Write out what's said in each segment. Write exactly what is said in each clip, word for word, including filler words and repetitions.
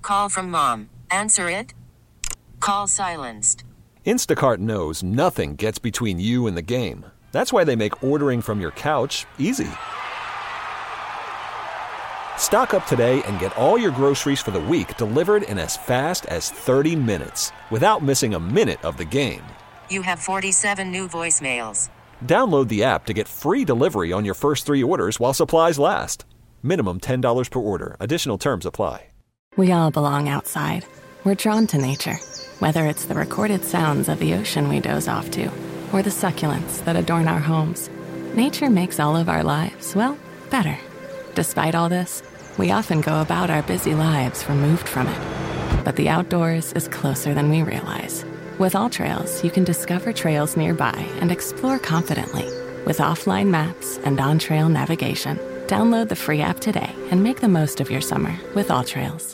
Call from mom. Answer it. Call silenced. Instacart knows nothing gets between you and the game. That's why they make ordering from your couch easy. Stock up today and get all your groceries for the week delivered in as fast as thirty minutes without missing a minute of the game. You have forty-seven new voicemails. Download the app to get free delivery on your first three orders while supplies last. Minimum ten dollars per order. Additional terms apply. We all belong outside. We're drawn to nature, whether it's the recorded sounds of the ocean we doze off to, or the succulents that adorn our homes. Nature makes all of our lives, well, better. Despite all this, we often go about our busy lives removed from it. But the outdoors is closer than we realize. With AllTrails, you can discover trails nearby and explore confidently. With offline maps and on-trail navigation, download the free app today and make the most of your summer with AllTrails.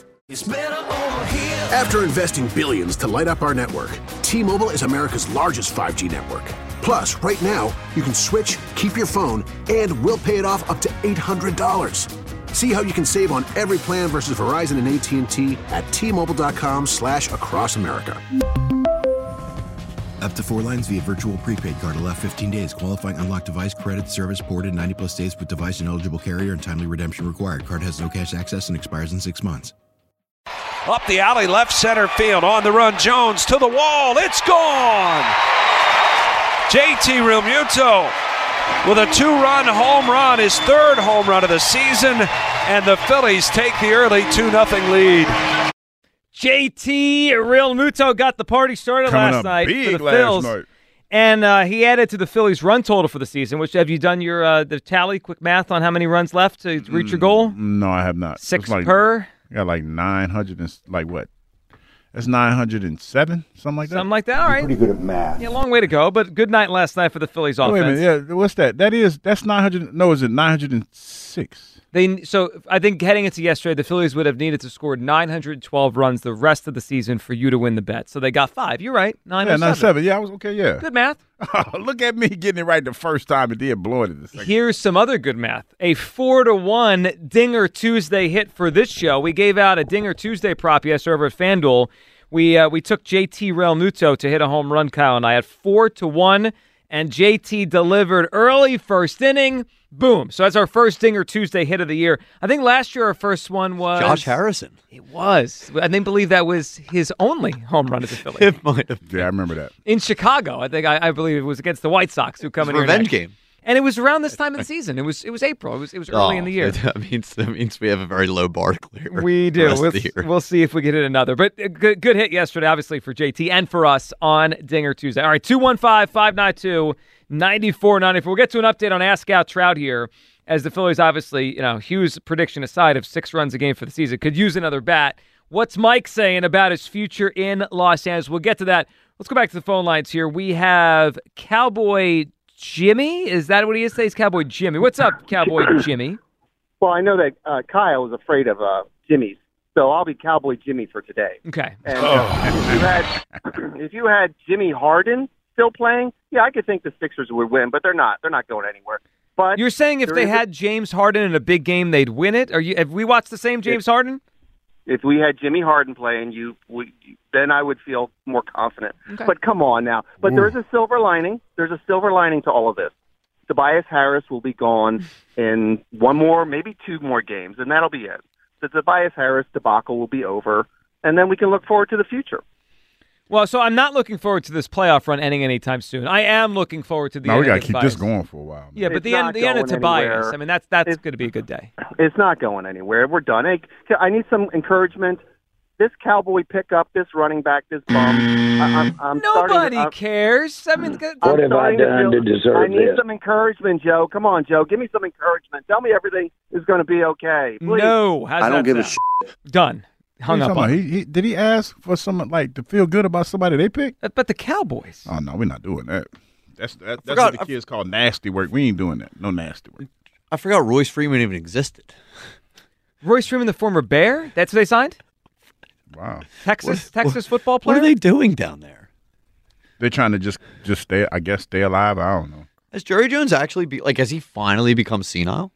After investing billions to light up our network, T-Mobile is America's largest five G network. Plus, right now, you can switch, keep your phone, and we'll pay it off up to eight hundred dollars. See how you can save on every plan versus Verizon and A T and T at T-Mobile.com slash across America. Up to four lines via virtual prepaid card. Allow fifteen days. Qualifying unlocked device credit service ported ninety plus days with device and eligible carrier and timely redemption required. Card has no cash access and expires in six months. Up the alley, left center field. On the run, Jones to the wall. It's gone! J T Realmuto with a two-run home run, his third home run of the season, and the Phillies take the early two nothing lead. J T Realmuto got the party started Coming last up night big for the last Phils. night. And uh, he added to the Phillies' run total for the season, which have you done your uh, the tally, quick math on how many runs left to reach your goal? No, I have not. Six like, per? I got like nine hundred and, like what? That's nine hundred seven, something like that? Something like that, all right. Pretty good at math. Yeah, long way to go, but good night last night for the Phillies offense. Wait a minute, yeah, what's that? That is, that's nine hundred, no, is it nine hundred six? They So I think heading into yesterday, the Phillies would have needed to score nine hundred twelve runs the rest of the season for you to win the bet. So they got five. You're right, nine Yeah, nine seven. Yeah, I was okay, yeah. Good math. Look at me getting it right the first time and then blowing it the second. Here's some other good math. A four to one Dinger Tuesday hit for this show. We gave out a Dinger Tuesday prop yesterday over at FanDuel. We uh, we took J T Realmuto to hit a home run, Kyle and I, at four to one, and J T delivered early first inning. Boom. So that's our first Dinger Tuesday hit of the year. I think last year our first one was Josh Harrison. It was. I think believe that was his only home run as a Philly. It might have been. Yeah, I remember that. In Chicago, I think I, I believe it was against the White Sox who come in here. Revenge next. game. And it was around this time of the season. It was it was April. It was it was early oh, in the year. That means that means we have a very low bar to clear. We do. We'll, we'll see if we get hit another. But a good good hit yesterday, obviously for J T and for us on Dinger Tuesday. All right, two one five, five nine two, nine four nine four. We'll get to an update on Ask Out Trout here, as the Phillies, obviously, you know, Hughes' prediction aside of six runs a game for the season, could use another bat. What's Mike saying about his future in Los Angeles? We'll get to that. Let's go back to the phone lines here. We have Cowboy Jimmy. Is that what he is? He's Cowboy Jimmy. What's up, Cowboy Jimmy? Well, I know that uh, Kyle is afraid of uh, Jimmy's, so I'll be Cowboy Jimmy for today. Okay. And uh, if you had if you had Jimmy Harden still playing, yeah, I could think the Sixers would win, but they're not. They're not going anywhere. But you're saying if they had a, James Harden in a big game, they'd win it? Are you? Have we watched the same James if, Harden? If we had Jimmy Harden playing, you, we, then I would feel more confident. Okay. But come on now. But Ooh. There is a silver lining. There's a silver lining to all of this. Tobias Harris will be gone in one more, maybe two more games, and that'll be it. The Tobias Harris debacle will be over, and then we can look forward to the future. Well, so I'm not looking forward to this playoff run ending anytime soon. I am looking forward to the no, end. We got to keep Tobias. this going for a while. Man. Yeah, but it's the end, the end of Tobias. Anywhere. I mean, that's that's going to be a good day. It's not going anywhere. We're done. Hey, I need some encouragement. This Cowboy pickup, this running back, this bum. I, I'm, I'm Nobody to, cares. I mean, what have I done to, to deserve I need this? some encouragement, Joe. Come on, Joe. Give me some encouragement. Tell me everything is going to be okay. Please. No, how's I don't that give sound? a shit. Done. Hung up on he, he, Did he ask for some like to feel good about somebody they picked? But the Cowboys. Oh no, we're not doing that. That's that, that's forgot, what the kids call nasty work. We ain't doing that. No nasty work. I forgot Royce Freeman even existed. Royce Freeman, the former Bear. That's who they signed. Wow. Texas, what, Texas football player. What are they doing down there? They're trying to just just stay. I guess stay alive. I don't know. Has Jerry Jones actually be like? Has he finally become senile?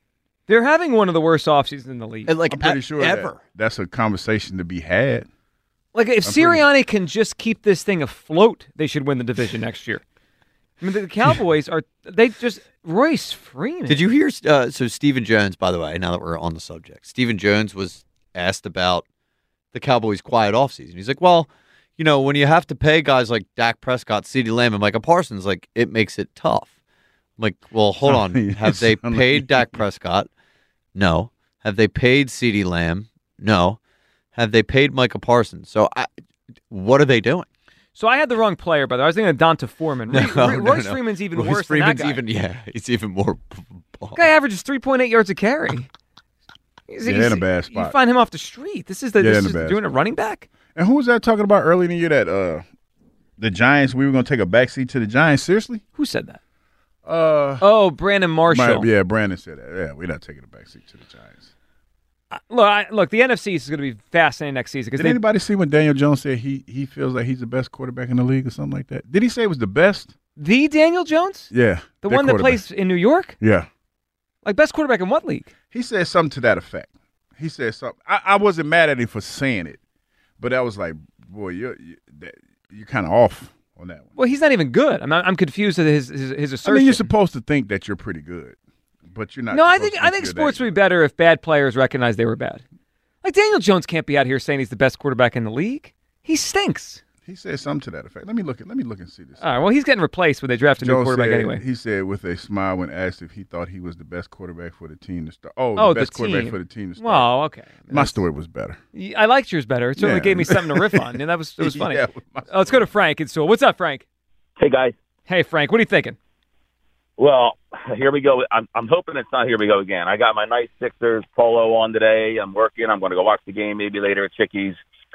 They're having one of the worst offseasons in the league. And like I'm pretty e- sure ever. That that's a conversation to be had. Like, if I'm Sirianni pretty... can just keep this thing afloat, they should win the division next year. I mean, the Cowboys are, they just, Royce Freeman. Did you hear, uh, so Stephen Jones, by the way, now that we're on the subject, Stephen Jones was asked about the Cowboys' quiet offseason. He's like, well, you know, when you have to pay guys like Dak Prescott, CeeDee Lamb, and Micah Parsons, like, it makes it tough. I'm like, well, hold on. Have they paid Dak Prescott? No. Have they paid CeeDee Lamb? No. Have they paid Micah Parsons? So I, what are they doing? So I had the wrong player, by the way. I was thinking of Donta Foreman. No, Roy, no, Royce no. Freeman's even Royce worse Freeman's than that guy. even, yeah, he's even more. This guy averages three point eight yards a carry. He's, Yeah, he's, in a bad spot. You find him off the street. This is the Yeah, this in a is bad doing a spot. running back. And who was that talking about early in the year that uh, the Giants, we were going to take a backseat to the Giants? Seriously? Who said that? Uh, oh, Brandon Marshall. My, yeah, Brandon said that. Yeah, we're not taking a backseat to the Giants. Uh, look, I, look, the N F C is going to be fascinating next season. Did they, anybody see when Daniel Jones said he he feels like he's the best quarterback in the league or something like that? Did he say it was the best? The Daniel Jones? Yeah. The one that plays in New York? Yeah. Like, best quarterback in what league? He said something to that effect. He said something. I, I wasn't mad at him for saying it, but I was like, boy, you're, you, that, you're kind of off on that one. Well, he's not even good. I'm I'm confused at his, his, his assertion. I mean, you're supposed to think that you're pretty good, but you're not. No, I supposed think to I think you're sports that would be better if bad players recognize they were bad. Like, Daniel Jones can't be out here saying he's the best quarterback in the league. He stinks. He said something to that effect. Let me look at. Let me look and see this. All right. Well, he's getting replaced when they draft a new Jones quarterback said, anyway. He said with a smile when asked if he thought he was the best quarterback for the team to start. Oh, Oh, the best the quarterback team. for the team to start. Well, okay. My story was better. I liked yours better. It certainly Yeah. gave me something to riff on, and that was it was funny. Yeah, Oh, let's go to Frank in Sewell. What's up, Frank? Hey, guys. Hey, Frank. What are you thinking? Well, here we go. I'm, I'm hoping it's not here we go again. I got my nice Sixers polo on today. I'm working. I'm going to go watch the game maybe later at Chickies.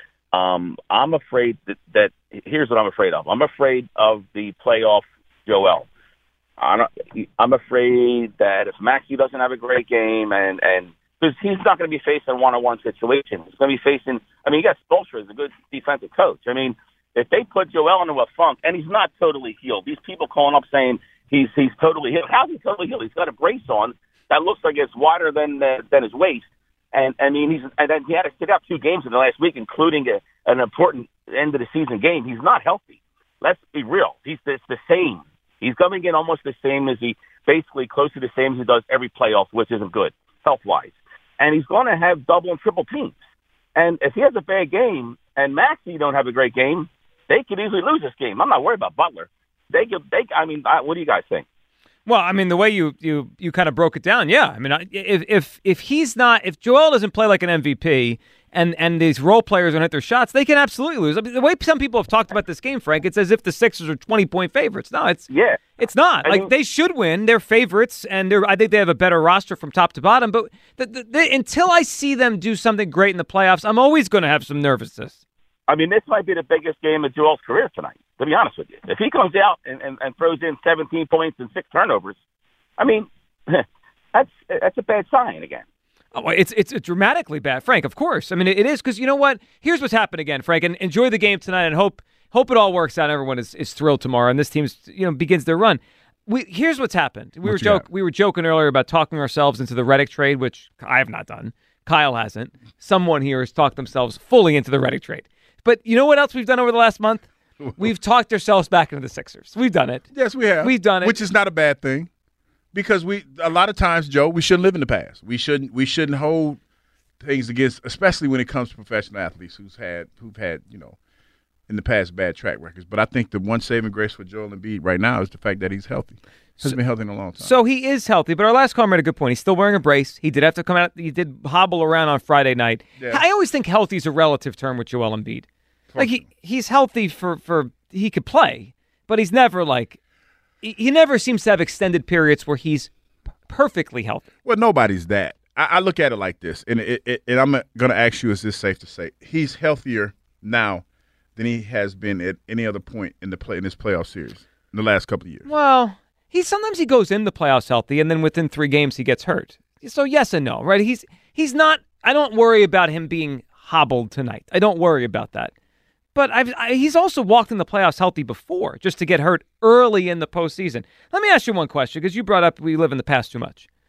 Um, I'm afraid that, that here's what I'm afraid of. I'm afraid of the playoff Joel. I'm, I'm afraid that if Maxey doesn't have a great game and, and because he's not going to be facing a one-on-one situation. He's going to be facing, I mean, you got Spoelstra as a good defensive coach. I mean, if they put Joel into a funk, and he's not totally healed, these people calling up saying he's he's totally healed. How's he totally healed? He's got a brace on that looks like it's wider than uh, than his waist. And I mean, he's and then he had to sit out two games in the last week, including a, an important end of the season game. He's not healthy. Let's be real. He's it's the same. He's coming in almost the same as he, basically close to the same as he does every playoff, which isn't good health-wise. And he's going to have double and triple teams. And if he has a bad game and Maxey don't have a great game, they could easily lose this game. I'm not worried about Butler. They could. They. I mean, I, what do you guys think? Well, I mean, the way you you you kind of broke it down, yeah. I mean, I- if if if he's not, if Joel doesn't play like an M V P, and and these role players don't hit their shots, they can absolutely lose. I mean, the way some people have talked about this game, Frank, it's as if the Sixers are twenty point favorites. No, it's yeah, it's not. I like mean- they should win. They're favorites, and they're. I think they have a better roster from top to bottom. But the, the, the, until I see them do something great in the playoffs, I'm always going to have some nervousness. I mean, this might be the biggest game of Joel's career tonight, to be honest with you. If he comes out and, and, and throws in seventeen points and six turnovers, I mean, that's that's a bad sign again. Oh, it's it's dramatically bad, Frank. Of course, I mean it is because you know what? Here's what's happened again, Frank. And enjoy the game tonight, and hope hope it all works out. Everyone is, is thrilled tomorrow, and this team's you know begins their run. We here's what's happened. We What were you joke got? we were joking earlier about talking ourselves into the Reddick trade, which I have not done. Kyle hasn't. Someone here has talked themselves fully into the Reddick trade. But you know what else we've done over the last month? We've talked ourselves back into the Sixers. We've done it. Yes, we have. We've done it. Which is not a bad thing. Because we a lot of times, Joe, we shouldn't live in the past. We shouldn't we shouldn't hold things against, especially when it comes to professional athletes who's had who've had, you know, in the past bad track records. But I think the one saving grace for Joel Embiid right now is the fact that he's healthy. He's So- been healthy in a long time. So he is healthy, but our last caller made a good point. He's still wearing a brace. He did have to come out. He did hobble around on Friday night. Yeah. I always think healthy is a relative term with Joel Embiid. Like he, he's healthy for, for he could play, but he's never like he, he never seems to have extended periods where he's p- perfectly healthy. Well, nobody's that. I, I look at it like this, and it, it, and I'm going to ask you: is this safe to say he's healthier now than he has been at any other point in the play in this playoff series in the last couple of years? Well, he sometimes he goes in the playoffs healthy, and then within three games he gets hurt. So yes and no, right? He's he's not. I don't worry about him being hobbled tonight. I don't worry about that. But I've, I, he's also walked in the playoffs healthy before, just to get hurt early in the postseason. Let me ask you one question, because you brought up we live in the past too much.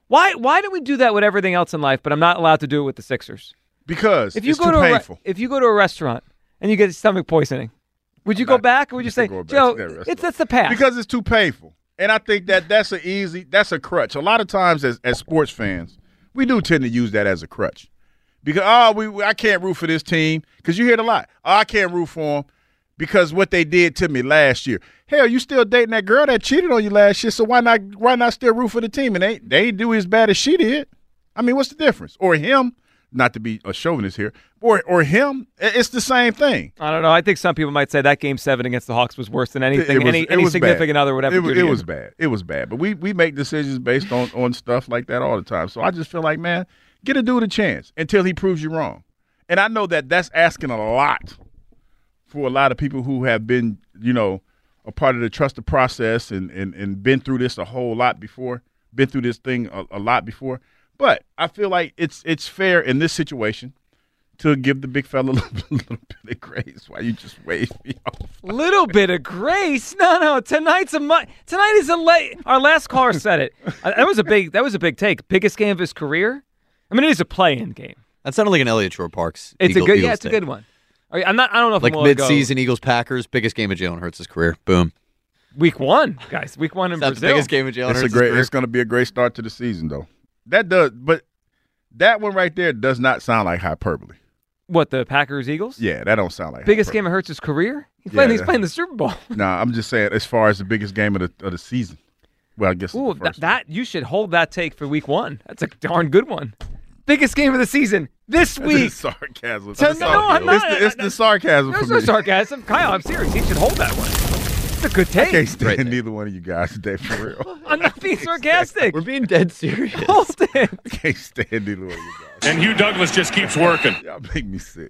Why Why do we do that with everything else in life, but I'm not allowed to do it with the Sixers? Because if you it's go too to painful. A, if you go to a restaurant and you get stomach poisoning, would you I'm go not, back or would you say, Joe, it's that's the past? Because it's too painful. And I think that that's an easy, that's a crutch. A lot of times as, as sports fans, we do tend to use that as a crutch. Because, oh, we, I can't root for this team. Because you hear it a lot. Oh, I can't root for them because what they did to me last year. Hell, you still dating that girl that cheated on you last year, so why not why not still root for the team? And they, they ain't do as bad as she did. I mean, what's the difference? Or him, not to be a chauvinist here, or or him, it's the same thing. I don't know. I think some people might say that game seven against the Hawks was worse than anything, it was, any, any significant bad. other would ever it, do. It was bad. It was bad. But we, we make decisions based on, on stuff like that all the time. So I just feel like, man, get a dude a chance until he proves you wrong. And I know that that's asking a lot for a lot of people who have been, you know, a part of the trusted process and, and, and been through this a whole lot before, been through this thing a, a lot before. But I feel like it's it's fair in this situation to give the big fella a little, little bit of grace while you just wave me off. Little bit of grace? No, no. Tonight's a mu- tonight is a late. Our last caller said it. Uh, that was a big. That was a big take. Biggest game of his career. I mean, it is a play-in game. That sounded like an Elliott Shore Parks. It's Eagle, a good. Eagles Yeah, it's take. a good one. I'm not. I don't know if like I'm willing to go. mid-season Eagles Packers, biggest game of Jalen Hurts' career. Boom. Week one, guys. Week one in That's Brazil. the biggest game of Jalen It's Hurts' a great. career. It's going to be a great start to the season, though. That does, but that one right there does not sound like hyperbole. What, the Packers Eagles? Yeah, that don't sound like biggest hyperbole. game of Hurts' career. He's Yeah, playing. He's that- playing the Super Bowl. Nah, I'm just saying as far as the biggest game of the of the season. Well, I guess Ooh, it's the first that, that you should hold that take for Week one. That's a darn good one. Biggest game of the season this one. week. It's the sarcasm. To- It's the no, I'm sarcasm. not- It's the, it's the sarcasm There's for no me. sarcasm. Kyle, I'm serious. He should hold that one. It's a good I take. can't stand neither one of you guys today, for real. I'm not being sarcastic. We're being dead serious. Hold it. I can't stand neither one of you guys. And Hugh Douglas just keeps working. Y'all make me sick.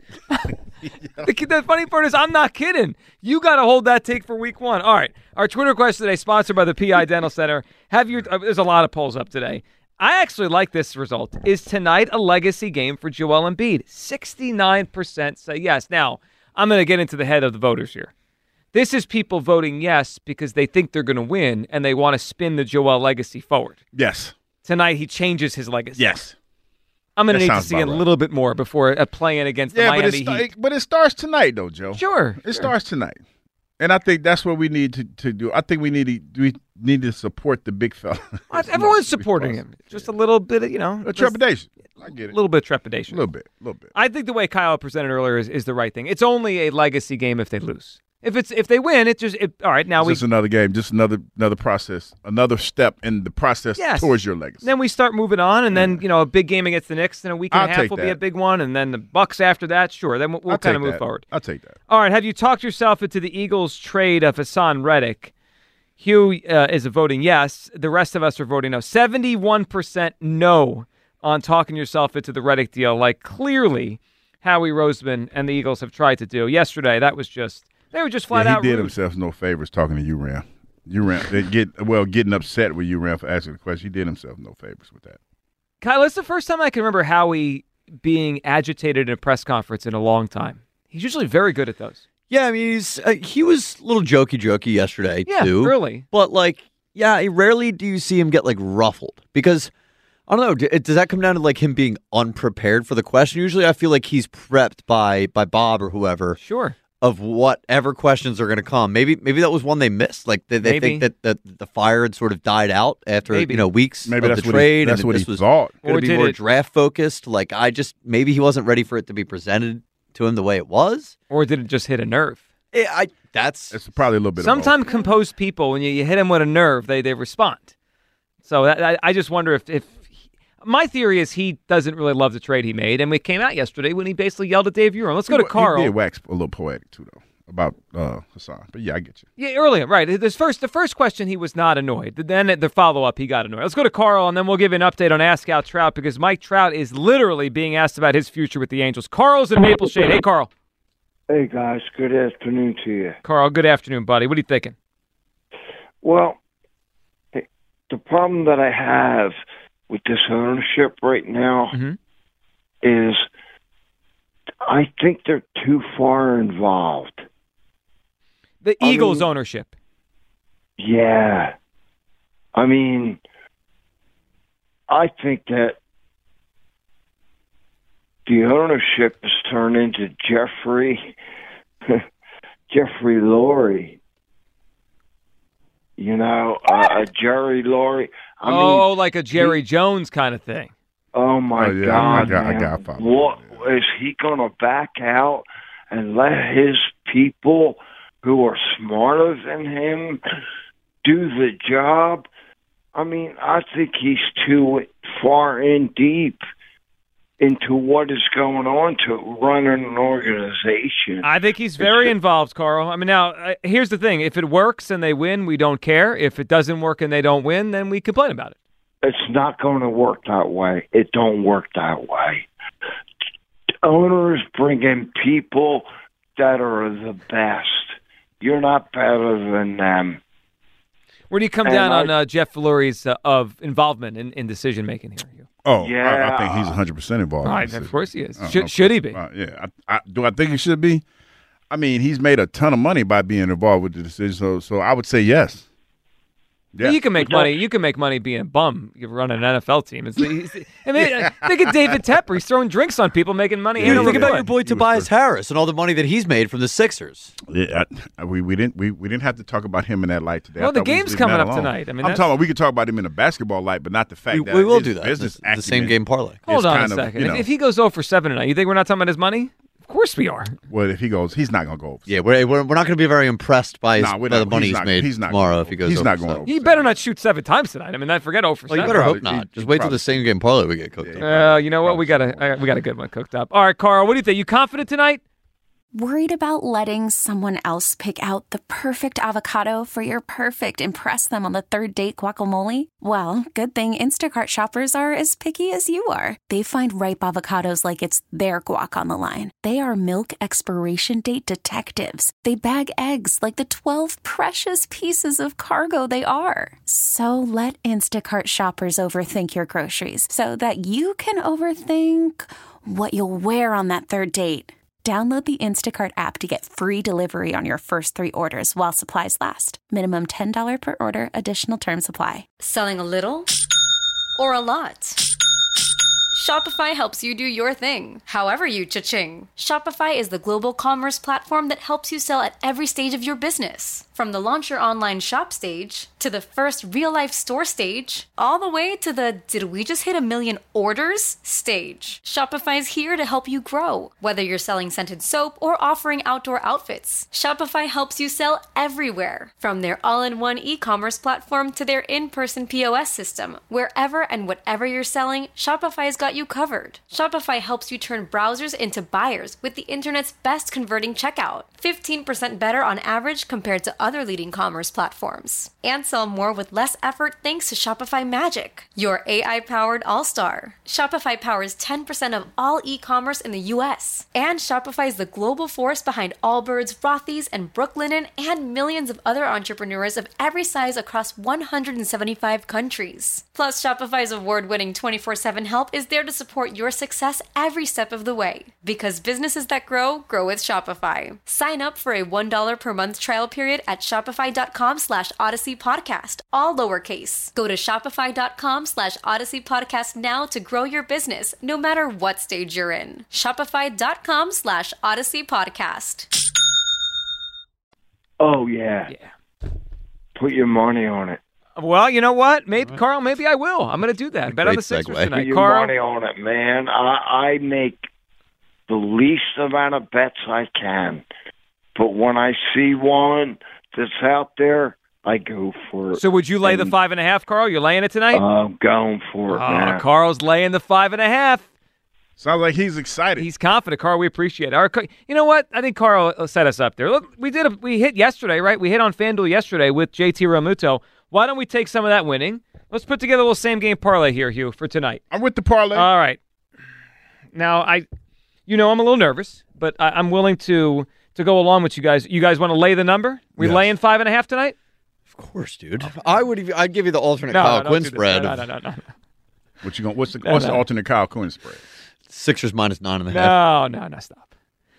The, the funny part is I'm not kidding. You got to hold that take for week one. All right. Our Twitter question today, sponsored by the P I Dental Center. Have your uh, There's a lot of polls up today. I actually like this result. Is tonight a legacy game for Joel Embiid? sixty-nine percent say yes. Now, I'm going to get into the head of the voters here. This is people voting yes because they think they're going to win and they want to spin the Joel legacy forward. Yes. Tonight he changes his legacy. Yes. I'm going to That need to sounds see a about right. little bit more before a play-in against the Yeah, but Miami it, sta- Heat. but it starts tonight, though, Joe. Sure. It sure. starts tonight. And I think that's what we need to, to do. I think we need to we need to support the big fella. Everyone's supporting him. Just a little bit of, you know. A trepidation. I get it. A little bit of trepidation. A little bit. A little bit. I think the way Kyle presented earlier is, is the right thing. It's only a legacy game if they lose. If it's if they win, it just it, all right. Now It's we just another game, just another another process, another step in the process Yes. towards your legacy. then we start moving on, and then you know a big game against the Knicks in a week and I'll a half take will be that. a big one, and then the Bucks after that. Sure, then we'll, we'll I'll kind take of move that. forward. I'll take that. All right, have you talked yourself into the Eagles trade of Hassan Reddick? Hugh uh, is voting yes. The rest of us are voting no. seventy-one percent no on talking yourself into the Reddick deal, like clearly Howie Roseman and the Eagles have tried to do. Yesterday, that was just, they were just flat yeah, he out did rude. himself no favors talking to you, Ram. You Ram, they get well, getting upset with you, Ram, for asking the question. He did himself no favors with that. Kyle, it's the first time I can remember Howie being agitated in a press conference in a long time. He's usually very good at those. Yeah, I mean, he's, uh, he was a little jokey jokey yesterday, Yeah, too. early. But, like, yeah, rarely do you see him get, like, ruffled. Because, I don't know, d- does that come down to, like, him being unprepared for the question? Usually I feel like he's prepped by by Bob or whoever. Sure. Of whatever questions are going to come. Maybe maybe that was one they missed. Like, they, they Maybe. think that, that the fire had sort of died out after, Maybe. you know, weeks Maybe of that's the what he- trade. that's and what this he was thought. going Or to be did more it- draft focused. Like, I just, maybe he wasn't ready for it to be presented to him the way it was. Or did it just hit a nerve? It, I That's It's probably a little bit. Sometimes of both. composed people, when you, you hit them with a nerve, they, they respond. So that, I, I just wonder if, if he, my theory is he doesn't really love the trade he made, and we came out yesterday when he basically yelled at Dave Uron. Let's go to He Carl. did wax a little poetic too, though, about uh, Hassan. But yeah, I get you. Yeah, earlier, right. This first, the first question, he was not annoyed. Then the follow-up, he got annoyed. Let's go to Carl, and then we'll give you an update on Ask Out Trout, because Mike Trout is literally being asked about his future with the Angels. Carl's in Maple Shade. Hey, Carl. Hey, guys. Good afternoon to you. Carl, good afternoon, buddy. What are you thinking? Well, the the problem that I have with this ownership right now Mm-hmm. is I think they're too far involved. The I Eagles' mean- ownership. Yeah. I mean, I think that the ownership has turned into Jeffrey Jeffrey Lurie. You know, uh, Jerry Lurie. I oh, mean, like a Jerry he, Jones kind of thing. Oh my oh, yeah, God! I got, man. I got five. What is he going to back out and let his people who are smarter than him do the job? I mean, I think he's too far in deep into what is going on to run an organization. I think he's very involved, Carl. I mean, now, uh, here's the thing. If it works and they win, we don't care. If it doesn't work and they don't win, then we complain about it. It's not going to work that way. It don't work that way. Owners bring in people that are the best. You're not better than them. Where do you come and down I, on uh, Jeff Lurie's uh, of involvement in, in decision-making here? Hugh? Oh, yeah. I, I think he's one hundred percent involved. Right, of course he is. Uh, should, should he be? Uh, yeah. I, I, do I think he should be? I mean, he's made a ton of money by being involved with the decision, so so I would say yes. Yeah. You can make money. You can make money being a bum. You run an N F L team. It's, it's, I mean, think of David Tepper. He's throwing drinks on people, making money. Yeah, and think about fun. your boy Tobias Harris and all the money that he's made from the Sixers. Yeah, I, we we didn't we, we didn't have to talk about him in that light today. Well, I the thought we game's was coming leaving up that alone. tonight. I mean, I'm that's- talking about we could talk about him in a basketball light, but not the fact We, that we will his do that. business The, the same acumen game parlay. Hold is on kind a of, second. you If, know- if he goes oh for seven tonight, you think we're not talking about his money? Of course we are. Well, if he goes, he's not going to go over. Yeah, we're, we're, we're not going to be very impressed by, his, Nah, we're by not- the money he's he's, not- made he's not tomorrow going if he goes He's over not seven. going over. He better not shoot seven times tonight. I mean, that forget oh for Well, you seven. better Probably- hope not. he- Just he wait till probably- the same game parlay we get cooked up. Uh, you know what? We got a uh, we got a good one cooked up. All right, Carl, what do you think? You confident tonight? Worried about letting someone else pick out the perfect avocado for your perfect impress them on the third date guacamole? Well, good thing Instacart shoppers are as picky as you are. They find ripe avocados like it's their guac on the line. They are milk expiration date detectives. They bag eggs like the twelve precious pieces of cargo they are. So let Instacart shoppers overthink your groceries so that you can overthink what you'll wear on that third date. Download the Instacart app to get free delivery on your first three orders while supplies last. Minimum ten dollars per order. Additional terms apply. Selling a little or a lot? Shopify helps you do your thing, however you cha-ching. Shopify is the global commerce platform that helps you sell at every stage of your business. From the launch your online shop stage, to the first real-life store stage, all the way to the did we just hit a million orders stage. Shopify's here to help you grow. Whether you're selling scented soap or offering outdoor outfits, Shopify helps you sell everywhere. From their all-in-one e-commerce platform to their in-person P O S system, wherever and whatever you're selling, Shopify's got you covered. Shopify helps you turn browsers into buyers with the internet's best converting checkout. fifteen percent better on average compared to other leading commerce platforms. And sell more with less effort thanks to Shopify Magic, your A I-powered all-star. Shopify powers ten percent of all e-commerce in the U S. And Shopify is the global force behind Allbirds, Rothy's, and Brooklinen, and millions of other entrepreneurs of every size across one hundred seventy-five countries. Plus, Shopify's award-winning twenty-four seven help is there to support your success every step of the way. Because businesses that grow, grow with Shopify. Sign up for a one dollar per month trial period at shopify.com slash Odyssey Podcast, all lowercase. Go to shopify.com slash Odyssey Podcast now to grow your business, no matter what stage you're in. Shopify.com slash Odyssey Podcast. Oh, yeah. Yeah. Put your money on it. Well, you know what? Maybe Carl, maybe I will. I'm going to do that. Bet on the Sixers segue. tonight. Put your Carl, money on it, man. I, I make the least amount of bets I can. But when I see one that's out there, I go for it. so would you lay and the five and a half, Carl? You're laying it tonight? I'm going for it, oh, man. Carl's laying the five and a half. Sounds like he's excited. He's confident, Carl. We appreciate it. Our, you know what? I think Carl set us up there. Look, we did. A, we hit yesterday, right? We hit on FanDuel yesterday with J T Realmuto. Why don't we take some of that winning? Let's put together a little same game parlay here, Hugh, for tonight. I'm with the parlay. All right. Now I, you know, I'm a little nervous, but I, I'm willing to to go along with you guys. You guys want to lay the number? We Yes. laying five and a half tonight? Of course, dude. I would. Even, I'd give you the alternate No, Kyle don't Quinn do this. spread. No, of no, no, no, no. What you going? What's the No, what's no. the alternate Kyle Quinn spread? Sixers minus nine and a half. No, no, no, stop.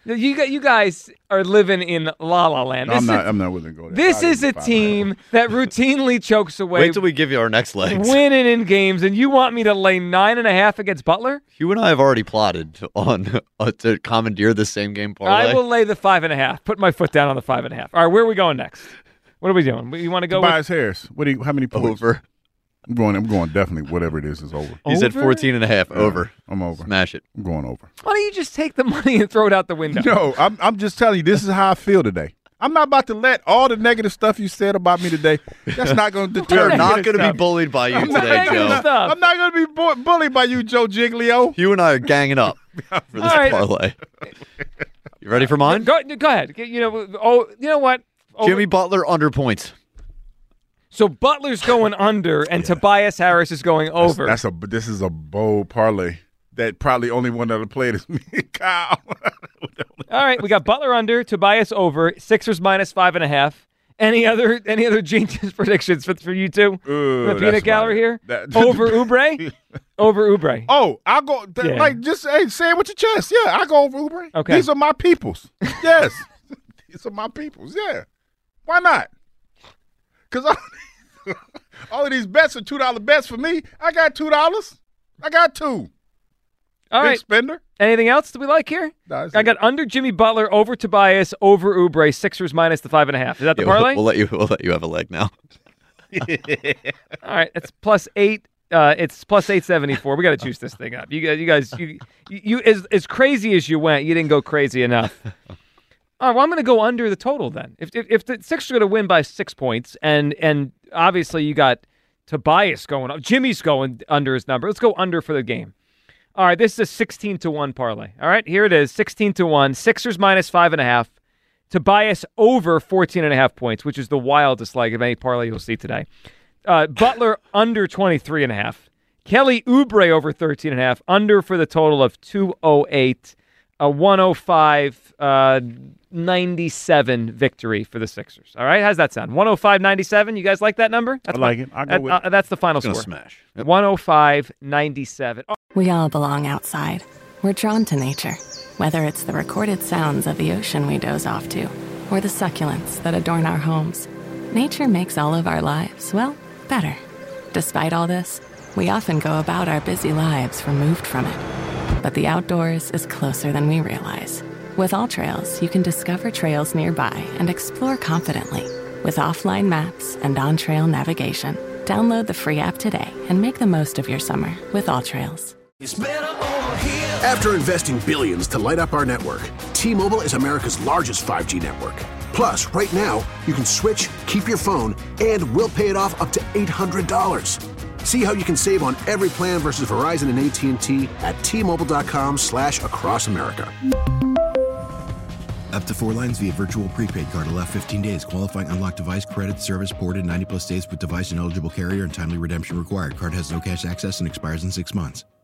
You got you guys are living in La La Land. No, This I'm not. is, I'm not willing to go there. this I'll is give a you five team that routinely chokes away. Wait till we give you our next legs. Winning in games, and you want me to lay nine and a half against Butler? You and I have already plotted on uh, to commandeer the same game parlay. I will lay the five and a half. Put my foot down on the five and a half. All right, where are we going next? What are we doing? You want to go Tobias Harris. What do you? How many points? Over. I'm going. I'm going. Definitely. Whatever it is is over. He's at fourteen and a half. Yeah, Over. I'm over. Smash it. I'm going over. Why don't you just take the money and throw it out the window? No, I'm. I'm just telling you. This is how I feel today. I'm not about to let all the negative stuff you said about me today. That's not going to deter We're me. not going to be bullied by you I'm not today, gonna- Joe. Stuff. I'm not going to be bu- bullied by you, Joe Giglio. You and I are ganging up for this All right. parlay. You ready for mine? Go, go ahead. You know. Oh, you know what? Over- Jimmy Butler under points. So Butler's going under, and Tobias Harris is going over. That's, that's a. This is a bold parlay. That probably only one that'll play it is me and Kyle. All right, we got Butler under, Tobias over, Sixers minus five and a half. Any other any other genius predictions for, for you two? Ooh, the peanut that's gallery right. here? That- over Oubre? Over Oubre. Oh, I'll go. th- Yeah. Like, just hey, say it with your chest. Yeah, I go over Uber. Okay. These are my peoples. Yes. These are my peoples. Yeah. Why not? Because all, all of these bets are two dollar bets for me. I got two dollars. I got two. All Big right. spender. Anything else that we like here? No, that's I it. got under Jimmy Butler, over Tobias, over Oubre, Sixers minus the five and a half. Is that the Yeah, we'll- parlay? We'll, let you. We'll let you have a leg now. All right, it's plus eight. Uh, it's plus eight seventy four. We got to juice this thing up. You guys, you guys, you, you, you as as crazy as you went, you didn't go crazy enough. All right, well, I'm going to go under the total then. If if, if the Sixers are going to win by six points, and and obviously you got Tobias going up, Jimmy's going under his number. Let's go under for the game. All right, this is a sixteen to one parlay. All right, here it is, sixteen to one. Sixers minus five and a half. Tobias over fourteen and a half points, which is the wildest like of any parlay you'll see today. Uh, Butler under twenty-three and a half. Kelly Oubre over thirteen and a half. Under for the total of two oh eight. A one oh five ninety-seven victory for the Sixers. All right, how's that sound? one oh five ninety-seven. You guys like that number? That's I like my- it. I'll go that- with uh, it. That's the final It's gonna score. smash. Yep. one oh five ninety-seven. Oh, We all belong outside. We're drawn to nature, whether it's the recorded sounds of the ocean we doze off to, or the succulents that adorn our homes. Nature makes all of our lives, well, better. Despite all this, we often go about our busy lives removed from it. But the outdoors is closer than we realize. With All Trails, you can discover trails nearby and explore confidently. With offline maps and on-trail navigation, download the free app today and make the most of your summer with All Trails. After investing billions to light up our network, T-Mobile is America's largest five G network. Plus, right now, you can switch, keep your phone, and we'll pay it off up to eight hundred dollars. See how you can save on every plan versus Verizon and A T and T at T-Mobile.com slash across America. Up to four lines via virtual prepaid card. Allow fifteen days. Qualifying unlocked device credit service ported ninety plus days with device and eligible carrier and timely redemption required. Card has no cash access and expires in six months.